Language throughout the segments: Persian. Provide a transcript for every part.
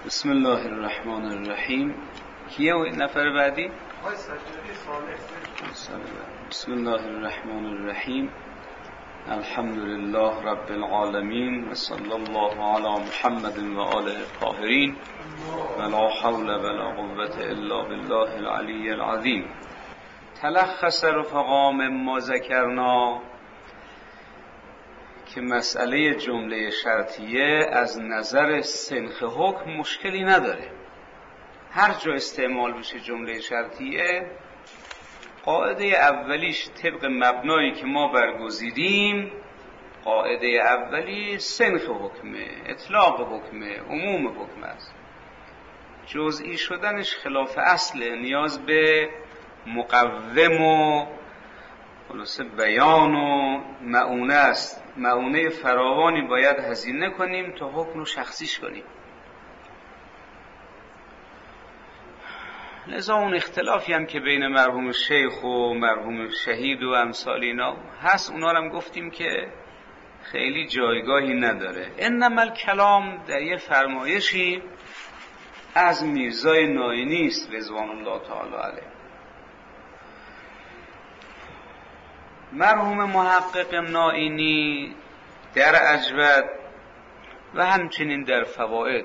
بسم الله الرحمن الرحیم. کیه و نفر بعدی؟ بسم الله الرحمن الرحیم. الحمد لله رب العالمین و صلی الله علی محمد و آله الطاهرین و لا حول ولا قوة الا بالله العلی العظیم. تلخص رفقا مما ذکرنا که مسئله جمله شرطیه از نظر سنخ حکم مشکلی نداره. هر جا استعمال بشه جمله شرطیه، قاعده اولیش طبق مبنایی که ما برگزیدیم، قاعده اولی سنخ حکمه، اطلاق حکمه، عموم حکم است. جزئی شدنش خلاف اصله، نیاز به مقوم و خلاصه بیان و معونه است. معونه فراوانی باید هزینه کنیم تا حکم رو شخصیش کنیم. لذا اون اختلافی هم که بین مرحوم شیخ و مرحوم شهید و امثال اینا هست، اونا هم گفتیم که خیلی جایگاهی نداره. انما الکلام در یه فرمایشی از میرزای نائینی است رضوان الله تعالی علیه. مرحوم محقق نائینی در اجود و همچنین در فوائد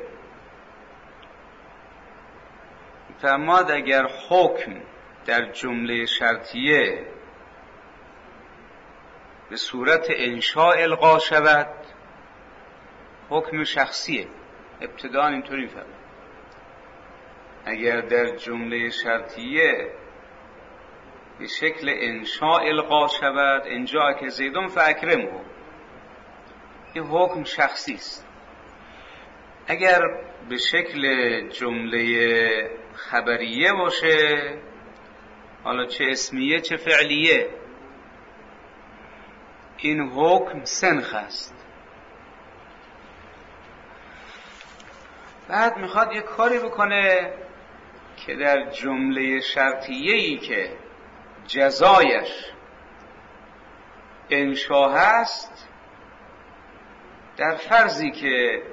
فرماد اگر حکم در جمله شرطیه به صورت انشاء القا شود، حکم شخصیه. ابتداء اینطوری فرمود اگر در جمله شرطیه به شکل انشاء القا شود، انجا که زیدون فاکرمه، این حکم شخصی است. اگر به شکل جمله خبریه باشه، حالا چه اسمیه چه فعلیه، این حکم سنخ است. بعد میخواد یک کاری بکنه که در جمله شرطیه‌ای که جزایش انشا هست، در فرضی که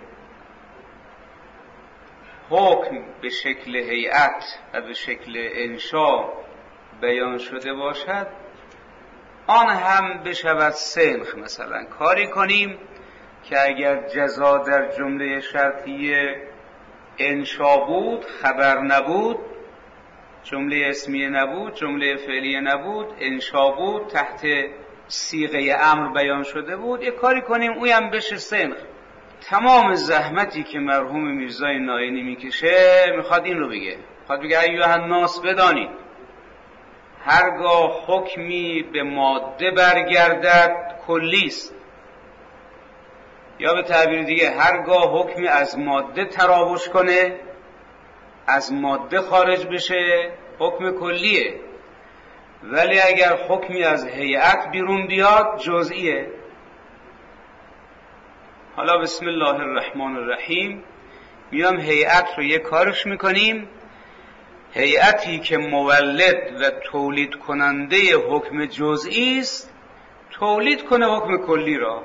حکم به شکل هیئت و به شکل انشا بیان شده باشد، آن هم بشود سنخ. مثلا کاری کنیم که اگر جزا در جمله شرطیه انشا بود، خبر نبود، جمله اسمیه نبود، جمله فعلیه نبود، انشا بود، تحت صیغه امر بیان شده بود، یک کاری کنیم اویم بشه سنخ. تمام زحمتی که مرحوم میرزای نائینی میکشه میخواد این رو بگه، میخواد بگه ایها الناس بدانید هرگاه حکمی به ماده برگردد کلیست، یا به تعبیر دیگه هرگاه حکمی از ماده تراوش کنه، از ماده خارج بشه، حکم کلیه. ولی اگر حکمی از هیئت بیرون بیاد جزئیه. حالا بسم الله الرحمن الرحیم میام هیئت رو یک کارش میکنیم. هیئتی که مولد و تولید کننده حکم جزئی است، تولید کنه حکم کلی را.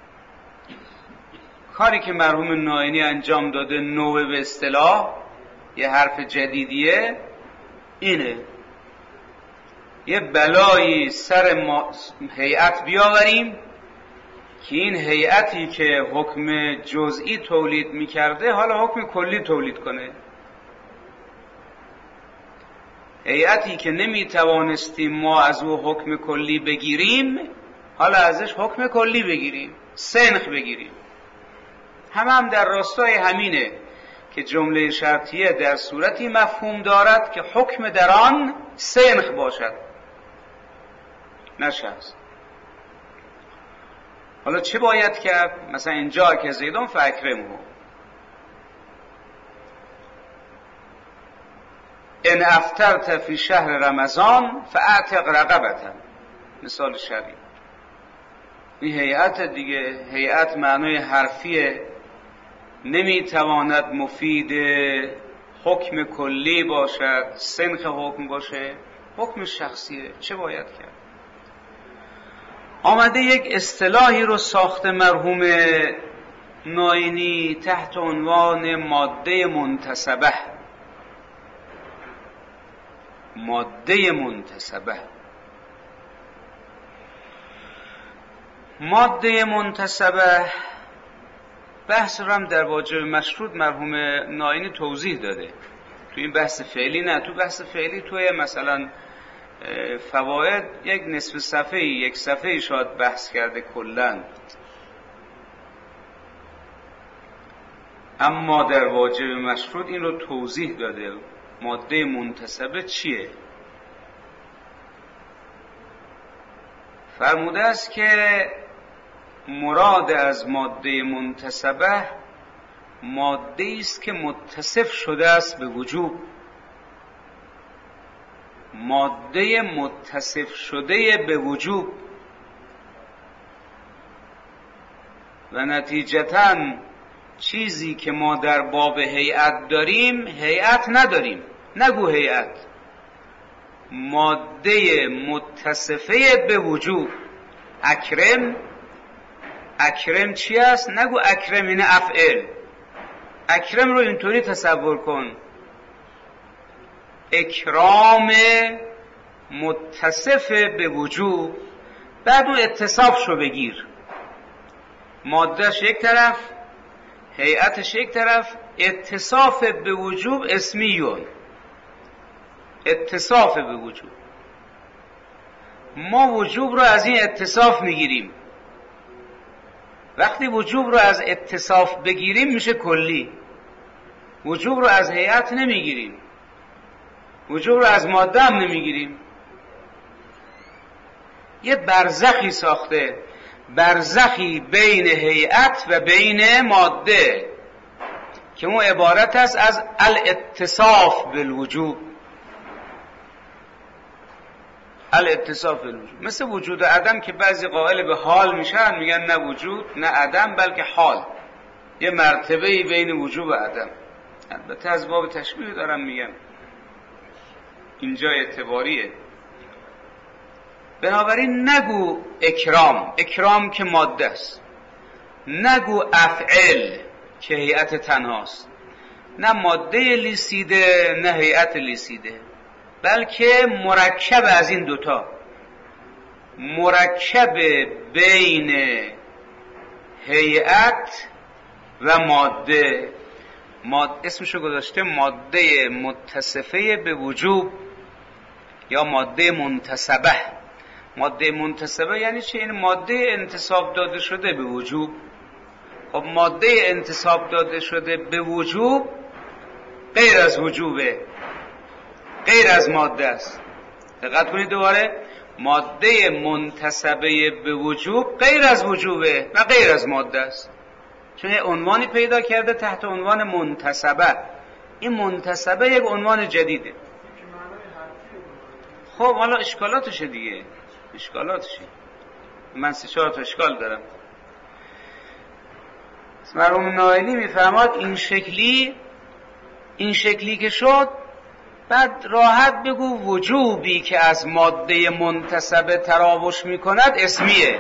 کاری که مرحوم نائینی انجام داده نوع به اصطلاح یه حرف جدیدیه، اینه یه بلایی سر هیئت بیاوریم که این هیئتی که حکم جزئی تولید میکرده حالا حکم کلی تولید کنه. هیئتی که نمیتوانستیم ما از او حکم کلی بگیریم، حالا ازش حکم کلی بگیریم، سنخ بگیریم. هم در راستای همینه که جمله شرطیه در صورتی مفهوم دارد که حکم در آن سنخ باشد، نه شخص. حالا چه باید کرد؟ مثلا اینجا که زیدون فاکرمه، ان افطرت فی شهر رمضان فاعتق رقبة، مثال شرعی. این هیئت دیگه، هیئت معنای حرفیه، نمیتواند مفید حکم کلی باشد، سنخ حکم باشه، حکم شخصیه. چه باید کرد؟ آمده یک اصطلاحی رو ساخته مرحوم ناینی تحت عنوان ماده منتسبه. ماده منتسبه، ماده منتسبه بحث رو هم در واجب مشروط مرحوم ناینی توضیح داده. تو این بحث فعلی نه، تو بحث فعلی توی مثلا فواید یک نصف صفحه، یک صفحه شاید بحث کرده کلن، اما در واجب مشروط این رو توضیح داده. ماده منتسبه چیه؟ فرموده است که مراد از ماده منتسبه ماده است که متصف شده است به وجوب. ماده متصف شده به وجوب و نتیجتاً چیزی که ما در باب هیئت داریم هیئت نداریم. نگو هیئت، ماده متصفه به وجوب. اکرم، اکرم چی است؟ نگو اکرم این افعل. اکرم رو اینطوری تصور کن، اکرام متصف به وجوب، بعد اون اتصاف شو بگیر. مادهش یک طرف، هیئتش یک طرف، اتصاف به وجوب اسمیون. اتصاف به وجوب، ما وجوب رو از این اتصاف میگیریم. وقتی وجوب رو از اتصاف بگیریم میشه کلی. وجوب رو از هیئت نمیگیریم، وجوب رو از ماده هم نمیگیریم. یه برزخی ساخته، برزخی بین هیئت و بین ماده که اون عبارت است از الاتصاف بالوجوب. الاتصاف بالوجوب مثل وجود عدم که بعضی قائل به حال میشن، میگن نه وجود نه عدم بلکه حال، یه مرتبه‌ای بین وجوب و عدم. البته از باب تشبیه دارم میگم، اینجا اعتباریه. بنابراین نگو اکرام، اکرام که ماده است، نگو افعل که هیئت تنهاست، نه ماده لیسیده نه هیئت لیسیده، بلکه مرکب از این دوتا، مرکب بین هیئت و ماده. اسمشو گذاشته ماده متصفه به وجوب یا ماده منتسبه. ماده منتسبه یعنی چه؟ این ماده انتساب داده شده به وجوب. خب ماده انتساب داده شده به وجوب غیر از وجوبه، غیر از ماده است. دقت کنید دوباره، ماده منتسبه به وجوب غیر از وجوبه و غیر از ماده است، چون یه عنوانی پیدا کرده تحت عنوان منتسبه. این منتسبه یک عنوان جدیده. خب حالا اشکالاتشه دیگه، اشکالاتشه. من 3-4 تا اشکال دارم. مرحوم ناینی میفرماد این شکلی که شد، بعد راحت بگو وجوبی که از ماده منتسبه تراوش میکند اسمیه.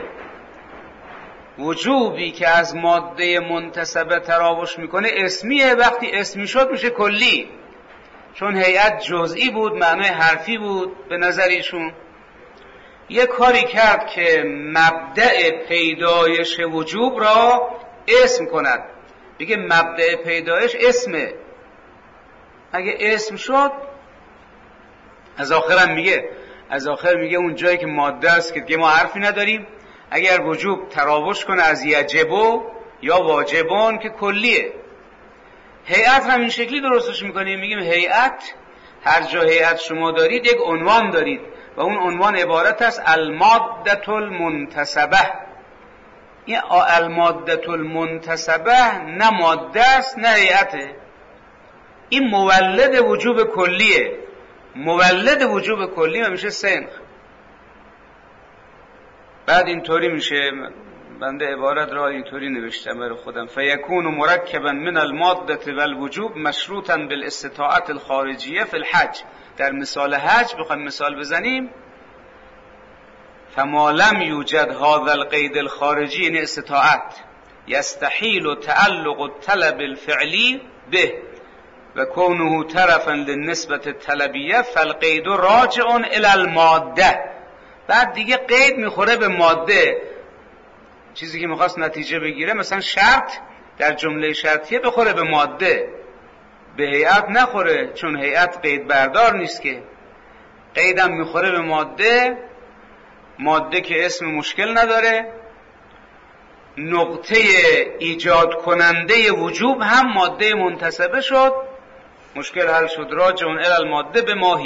وجوبی که از ماده منتسبه تراوش میکنه اسمیه. وقتی اسمی شد میشه کلی، چون هیئت جزئی بود، معنای حرفی بود به نظر ایشون. یه کاری کرد که مبدأ پیدایش وجوب را اسم کند. بگه مبدأ پیدایش اسمه. اگه اسم شد، از آخر میگه اون جایی که ماده است که دیگه ما حرفی نداریم، اگر وجوب تراوش کنه از یجبو یا واجبون که کلیه. هیئت هم این شکلی درستش میکنیم، میگیم هیئت، هر جا هیئت شما دارید یک عنوان دارید و اون عنوان عبارت است المادة المنتسبه. این المادة المنتسبه نه ماده است نه هیئته، این مولد وجوب کلیه. مولد وجوب کلی میشه سنخ. بعد اینطوری میشه، بنده عبارت را اینطوری نوشتم برای خودم: فیکون مرکبا من الماده والوجوب مشروطا بالاستطاعت الخارجیه فی الحج. در مثال حج بخوایم مثال بزنیم، فما لم یوجد هذا القید الخارجی، یعنی استطاعت، یستحیل تعلق الطلب الفعلی به و کونه طرفا للنسبة الطلبیه فالقید راجع الی الماده. بعد دیگه قید میخوره به ماده، چیزی که میخواست نتیجه بگیره، مثلا شرط در جمله شرطیه بخوره به ماده، به هیئت نخوره، چون هیئت قید بردار نیست که. قیدم میخوره به ماده، ماده که اسم مشکل نداره، نقطه ایجاد کننده وجوب هم ماده منتسبه شد، مشکل حل شد. راجع الی الماده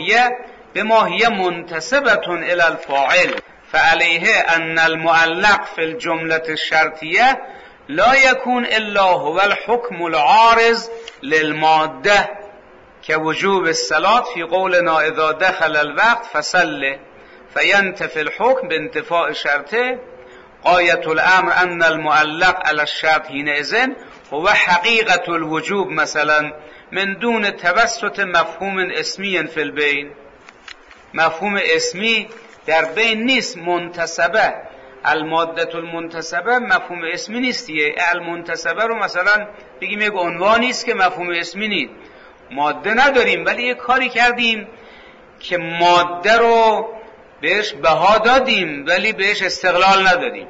به ماهیه منتسبة الی الفاعل فعلیه ان المعلق فی الجملة الشرطیه لا یکون الا هو الحکم العارض للماده که وجوب الصلاة فی قولنا اذا دخل الوقت فصل فینتفی الحکم بانتفاء شرطه. غایة الامر ان المعلق على الشرط حینئذ هو حقیقة الوجوب مثلا من دون توسط مفهوم اسمی فی البین. مفهوم اسمی در بین نیست. منتسبه، الماده المنتسبه مفهوم اسمی نیست دیگه. المنتسبه رو مثلا بگیم یک عنوانی است که مفهوم اسمی نیست. ماده نداریم ولی یک کاری کردیم که ماده رو بهش بها دادیم ولی بهش استقلال ندادیم.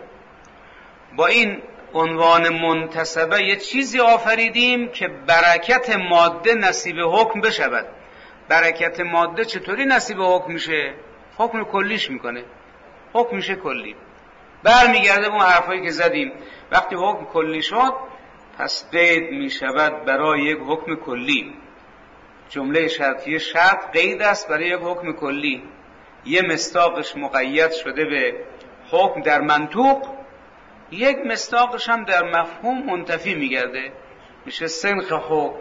با این عنوان منتسبه یه چیزی آفریدیم که برکت ماده نصیب حکم بشود. برکت ماده چطوری نصیب حکم میشه؟ حکم کلیش میکنه، حکم میشه کلی. برمیگرده اون حرفایی که زدیم، وقتی حکم کلی شد پس قید میشود برای یک حکم کلی. جمله شرطیه شرط قید است برای یک حکم کلی. یه مصداقش مقید شده به حکم در منطوق، یک مصداقش هم در مفهوم منتفی میگرده، میشه سنخ حکم.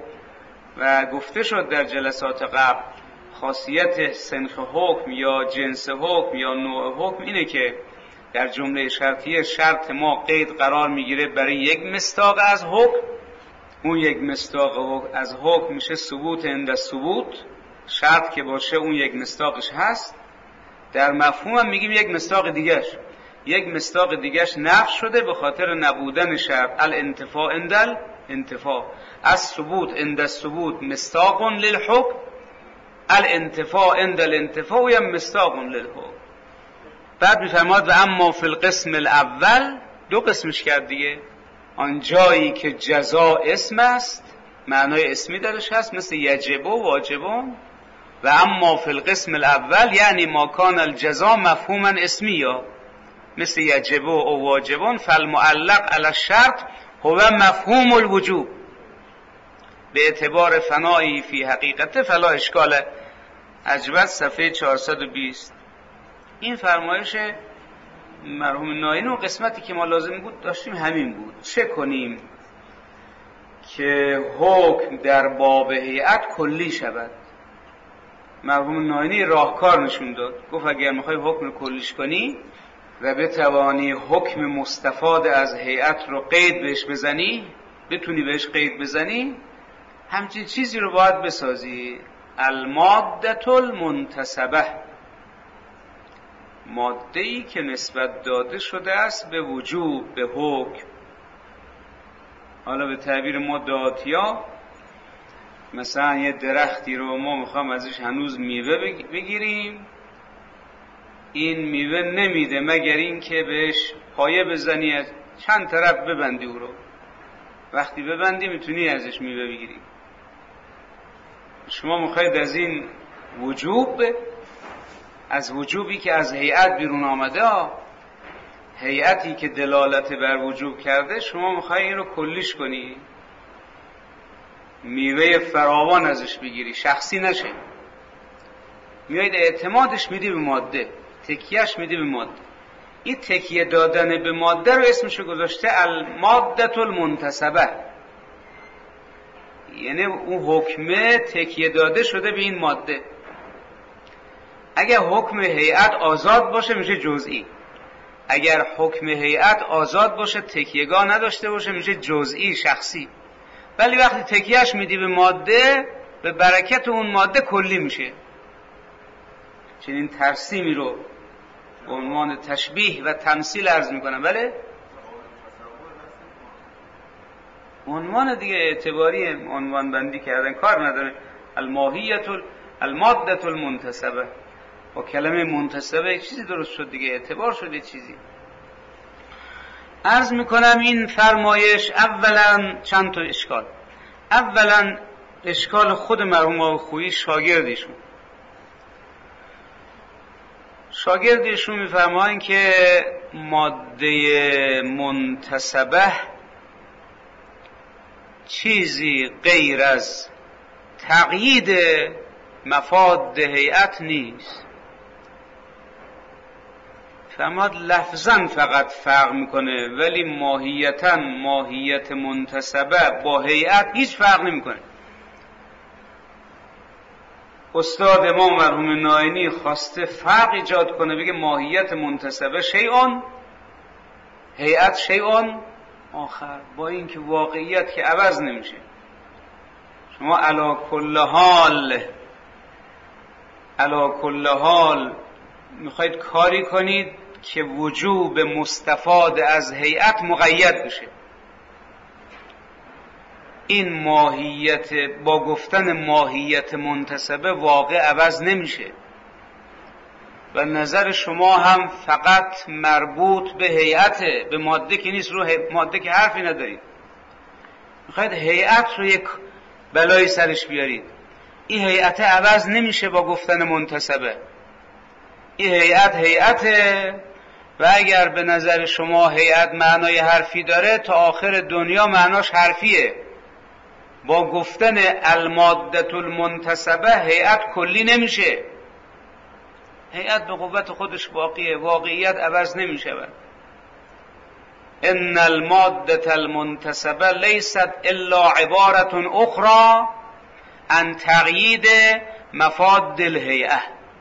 و گفته شد در جلسات قبل خاصیت سنخ حکم یا جنس حکم یا نوع حکم اینه که در جمله شرطیه شرط ما قید قرار میگیره برای یک مصداق از حکم. اون یک مصداق از حکم میشه ثبوت عند ثبوت، شرط که باشه اون یک مصداقش هست. در مفهوم هم میگیم یک مصداق دیگهش، یک مصداق دیگهش نفی شده به خاطر نبودن شرط. الانتفاء عند الانتفاء، از ثبوت عند الثبوت مصداق للحکم، الانتفاء عند الانتفاء یا مصداق للحکم. بعد میفرماد و اما فی القسم الاول، دو قسمش کرد دیگه. آن جایی که جزا اسم است، معنای اسمی درش هست، مثل یجب و واجبون. و اما فی القسم الاول یعنی ما کان الجزا مفهوما اسمیا مثل یجب و واجبون فالمعلق علی الشرط هو مفهوم الوجوب به اعتبار فنایی فی حقیقته فلا اشکال. عجبت صفحه 420. این فرمایش مرحوم ناینی و قسمتی که ما لازم بود داشتیم همین بود. چه کنیم که حکم در باب هیئت کلی شود؟ مرحوم ناینی راهکار نشون داد، گفت اگر میخوای حکم کلیش کنی و بتوانی حکم مستفاد از هیئت رو قید بهش بزنی، بتونی بهش قید بزنی، همچین چیزی رو باید بسازی. الماده المنتسبه، ماده‌ای که نسبت داده شده است به وجوب، به حکم. حالا به تعبیر ما دهاتیا، مثلا یه درختی رو ما میخوام ازش هنوز میوه بگیریم، این میوه نمیده مگر این که بهش پایه بزنی، از چند طرف ببندی او رو. وقتی ببندی میتونی ازش میوه بگیری. شما میخواید از این وجوب، از وجوبی که از هیئت بیرون آمده، هیئتی که دلالت بر وجوب کرده، شما میخواید این رو کلیش کنی، میوه فراوان ازش بگیری، شخصی نشه. میاید اعتمادش میدی به ماده، تکیهش میدی به ماده. این تکیه دادن به ماده رو اسمشو گذاشته الماده المنتسبه، یعنی اون حکمه تکیه داده شده به این ماده. اگر حکم هیئت آزاد باشه میشه جزئی، اگر حکم هیئت آزاد باشه تکیهگاه نداشته باشه میشه جزئی، شخصی. ولی وقتی تکیهش میدی به ماده، به برکت اون ماده کلی میشه. چنین ترسیمی رو به عنوان تشبیه و تمثیل عرض میکنم. بله عنوان دیگه اعتباری عنوان بندی کردن کار نداره. الماده المنتسبه، با کلمه منتسبه یک چیزی درست شد دیگه، اعتبار شد یک چیزی. عرض میکنم این فرمایش اولا چند تا اشکال. اولا اشکال خود مرحوم آقای خویی شاگردشون میفرمایند که ماده منتسبه چیزی غیر از تقیید مفاد هیئت نیست. فرماد لفظاً فقط فرق میکنه ولی ماهیتاً ماهیت منتسبه با هیئت هیچ فرق نمیکنه. استاد امام مرحوم نائینی خواسته فرق ایجاد کنه، بگه ماهیت منتسبه شیئون، هیئت شیئون آخر، با اینکه واقعیت که عوض نمیشه. شما علی کل حال میخواید کاری کنید که وجوب مستفاد از هیئت مقید بشه. این ماهیت با گفتن ماهیت منتسبه واقع عوض نمیشه و نظر شما هم فقط مربوط به هیئته، به ماده که نیست. رو ماده که حرفی ندارید، میخواید هیئت رو یک بلایی سرش بیارید. این هیئت عوض نمیشه با گفتن منتسبه. این هیئته و اگر به نظر شما هیئت معنای حرفی داره تا آخر دنیا معناش حرفیه. با گفتن الماده المنتسبه هیئت کلی نمیشه. هیئت به قوت خودش باقیه، واقعیت عوض نمیشه. ان الماده المنتسبه لیست الا عباره اخرى عن تقیید مفاد الهیئه.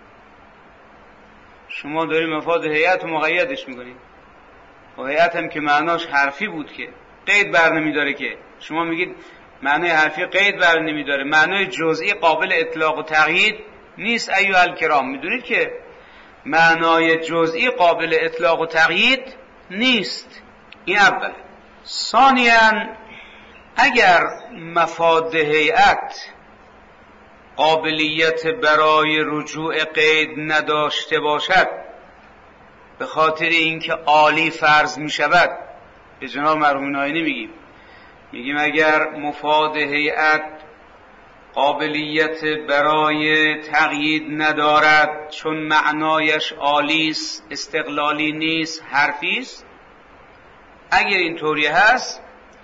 شما داری مفاد هیئت مقیدش میکنید و هیئت هم که معناش حرفی بود که قید بر نمیداره، که شما میگید معنای حرفی قید بر نمیداره، معنای جزئی قابل اطلاق و تقیید نیست. ایها الکرام، میدونید که معنای جزئی قابل اطلاق و تقیید نیست. این اول. ثانیاً اگر مفاد هیئت قابلیت برای رجوع قید نداشته باشد، به خاطر اینکه عالی فرض می شود، به جناب مرحوم نائینی میگیم اگر مفاد هیئت قابلیت برای تقیید ندارد چون معنایش عالی است، استقلالی نیست، حرفی است، اگر اینطوری هست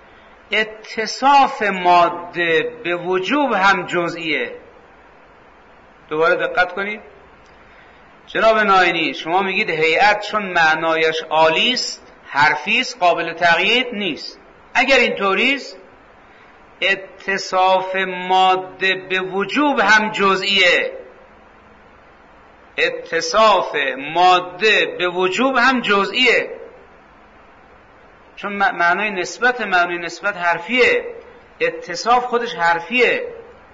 اتصاف ماده به وجوب هم جزئیه. دوباره دقت کنید جناب نائینی، شما میگید هیئت چون معنایش عالی است، حرفی است، قابل تقیید نیست. اگر اینطوری است اتصاف ماده به وجوب هم جزئیه. اتصاف ماده به وجوب هم جزئیه، چون معنای نسبت حرفیه. اتصاف خودش حرفیه.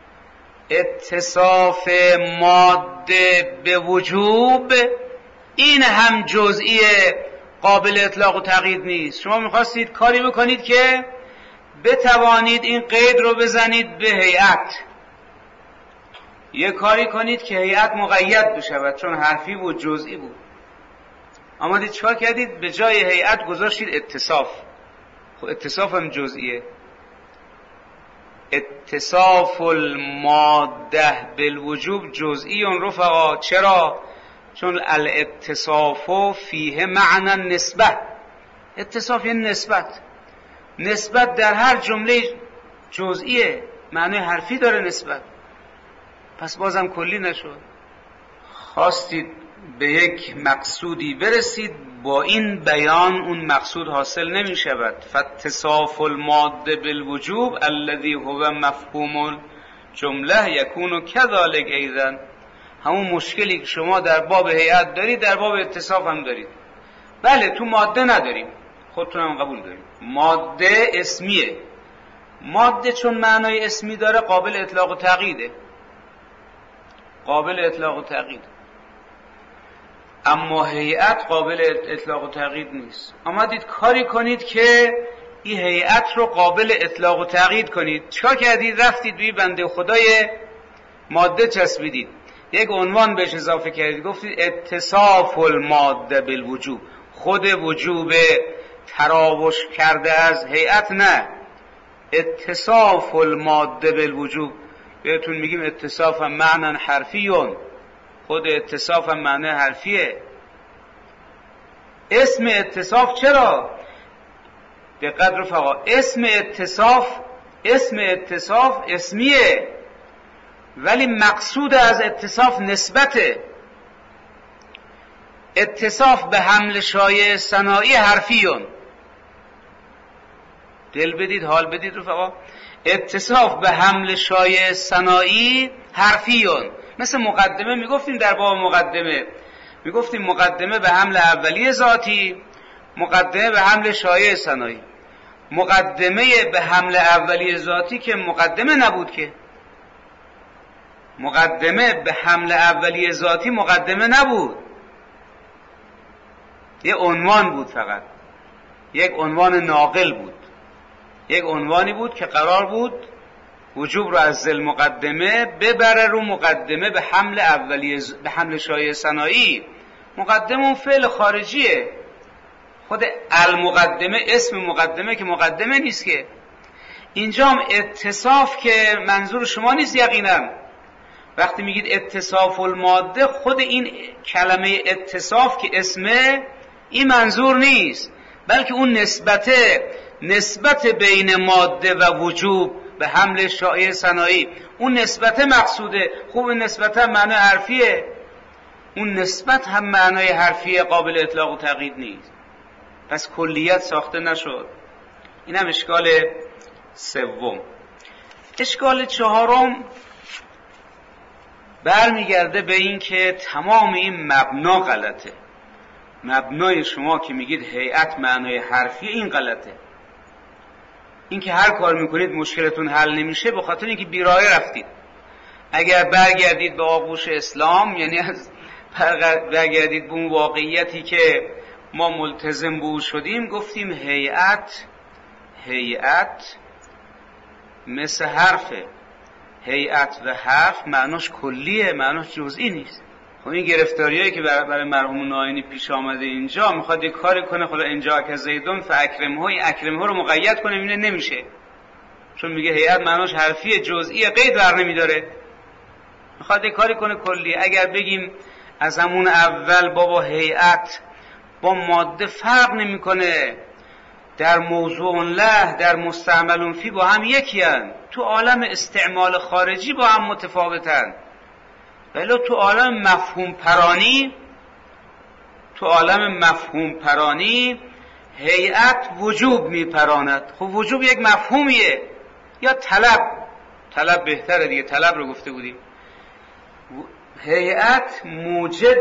اتصاف ماده به وجوب این هم جزئیه، قابل اطلاق و تقیید نیست. شما میخواستید کاری بکنید که بتوانید این قید رو بزنید به هیئت، یه کاری کنید که هیئت مقید بشود چون حرفی بود، جزئی بود. آمدید چیکار کردید؟ به جای هیئت گذاشتید اتصاف. خب اتصاف هم جزئیه. اتصاف الماده بالوجوب جزئی رفقا. چرا؟ چون الاتصاف فیه معنی نسبت. اتصاف یعنی نسبت در هر جمله جزئیه، معنی حرفی داره نسبت، پس بازم کلی نشد. خواستید به یک مقصودی برسید، با این بیان اون مقصود حاصل نمی شود. فاتصاف الماده بالوجوب الذي هو مفهوم الجمله یکون كذلك ایضا. همون مشکلی که شما در باب هیئت دارید در باب اتصاف هم دارید. بله تو ماده نداریم، خودتون هم قبول دارید، ماده اسمیه. ماده چون معنای اسمی داره قابل اطلاق و تقییده، اما هیئت قابل اطلاق و تقیید نیست. آمدید کاری کنید که این هیئت رو قابل اطلاق و تغییر کنید. چیکار کردید؟ رفتید روی بنده خدای ماده چسبیدید، یک عنوان بهش اضافه کردید، گفتید اتصاف الماده بالوجوب. خود وجوب تراوش کرده از هیئت نه، اتصاف الماده بالوجوب. بهتون میگیم اتصاف هم معنی حرفیون، خود اتصاف هم معنی حرفیه. اسم اتصاف چرا؟ دقت رفقا، اسم اتصاف اسمیه، ولی مقصود از اتصاف نسبته. اتصاف به حمل شایع ثنایی حرفیون. دل بدید، حال بدید رفقا. اتصاف به حمل شایع ثنایی حرفیون. مثل مقدمه میگفتیم، در باب مقدمه میگفتیم مقدمه به حمل اولیه ذاتی، مقدمه به حمل شایع ثنایی. مقدمه به حمل اولیه ذاتی که مقدمه نبود، که مقدمه به حمل اولیه ذاتی مقدمه نبود، یه عنوان بود، فقط یک عنوان ناقل بود، یک عنوانی بود که قرار بود وجوب رو از ذل مقدمه ببره رو مقدمه به حمل اولیه، به حمل شایع ثنایی. مقدمه اون فعل خارجیه، خود المقدمه اسم مقدمه که مقدمه نیست. که اینجا هم اتصاف که منظور شما نیست یقینا. وقتی میگید اتصاف الماده، خود این کلمه اتصاف که اسمه، این منظور نیست، بلکه اون نسبت بین ماده و وجوب به حمل شایع ثنایی، اون نسبت مقصوده. خوب نسبت هم معنی حرفیه، اون نسبت هم معنی حرفیه، قابل اطلاق و تقیید نیست، پس کلیت ساخته نشد. این هم اشکال سوم. اشکال چهارم برمیگرده به این که تمام این مبنا غلطه. مبنای شما که میگید هیئت معنای حرفی، این غلطه. این که هر کار میکنید مشکلتون حل نمیشه، به خاطر اینکه بیراه رفتید. اگر برگردید به آغوش اسلام، یعنی برگردید به اون واقعیتی که ما ملتزم به او شدیم، گفتیم هیئت مثل حرفه. هیئت و حرف معناش کلیه، معناش جزئی نیست. خب این گرفتاریایی که برای مرحوم ناینی پیش آمده اینجا، میخواد یک کاری کنه، خدا اینجا که زیدون فاکرمه، این اکرمه رو مقید کنه، اینه نمیشه، چون میگه هیئت معناش حرفیه، جزئی، قید بر نمیداره. میخواد یک کاری کنه کلی. اگر بگیم از همون اول بابا هیئت با ماده فرق نمیکنه، در موضوع له، در مستعمل فی با هم یکی هن، تو عالم استعمال خارجی با هم متفاوتن، ولی تو عالم مفهوم پرانی هیئت وجوب میپراند. خب وجوب یک مفهومیه، یا طلب بهتره دیگه، طلب رو گفته بودیم. هیئت موجد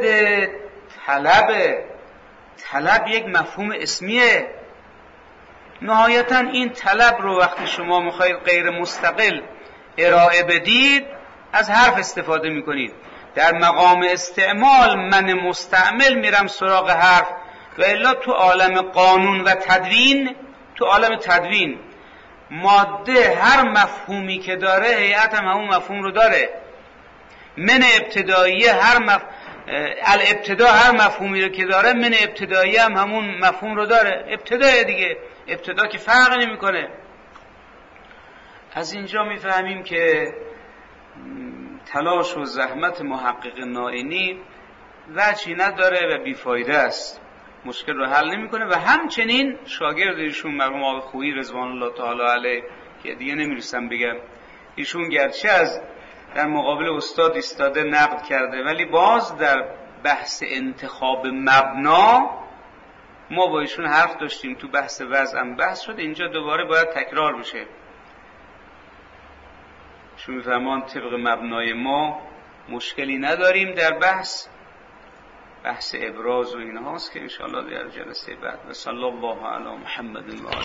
طلب یک مفهوم اسمیه. نهایتا این طلب رو وقتی شما میخواید غیر مستقل ارائه بدید، از حرف استفاده میکنید. در مقام استعمال من مستعمل میرم سراغ حرف، و الا تو عالم قانون و تدوین ماده هر مفهومی که داره، هیئت هم همون مفهوم رو داره. من ابتداییه الابتدا هر مفهومی رو که داره، من ابتداییه هم همون مفهوم رو داره. ابتدای دیگه، ابتدا که فرق نمیکنه. از اینجا میفهمیم که تلاش و زحمت محقق نائینی وجهی نداره و بیفایده است، مشکل رو حل نمیکنه. و همچنین شاگرد ایشون مرحوم آقای خویی رضوان الله تعالی علیه، که دیگه نمیرسم بگم، ایشون گرچه از در مقابل استاد ایستاده نقد کرده، ولی باز در بحث انتخاب مبنا ما با ایشون حرف داشتیم، تو بحث وضعم بحث شد، اینجا دوباره باید تکرار بشه. چون میفهمان طبق مبنای ما مشکلی نداریم در بحث ابراز و اینهاست که انشاءالله در جلسه بعد. و صلی الله علی محمد و